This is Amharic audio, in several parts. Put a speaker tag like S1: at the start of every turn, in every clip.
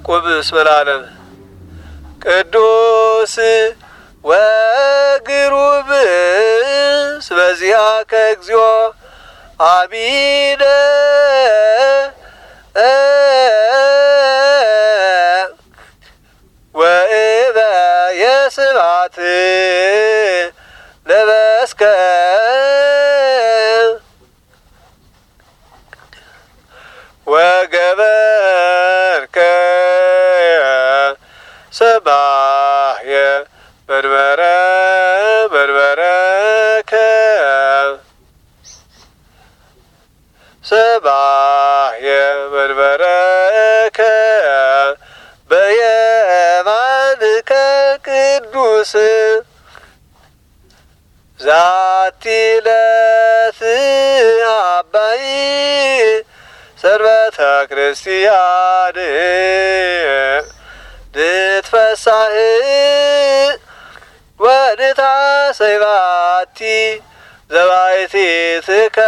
S1: ቁብስ በላለም ቅዱስ ወግሩብ በዚያ ከእግዚኦ አቢደ ወእበ የስባት ለበስከ ወገበርከ ሰባየ በድበረ በድበረከ ሰባየ በድበረከ በየማንከ ቅዱስ ዛቲ ዕለት አባይ ሰርበተ ክርስቲያን ንትፈሳህ ወንታሰይባቲ ዘባይቲትከ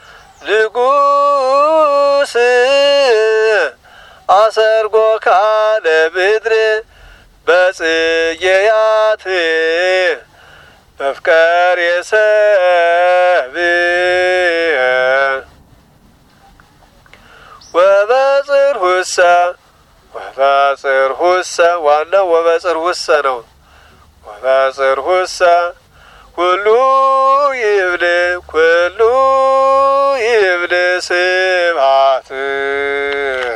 S1: ንጉስ አሰርጎካ ለምድር በጽጌያት መፍቀር የሰብ ወበጽርሁሰ ወበጽርሁሰ ዋናው ወበጽርሁሰ ነው። ወበጽርሁሰ ኩሉ ይብል ስብሐት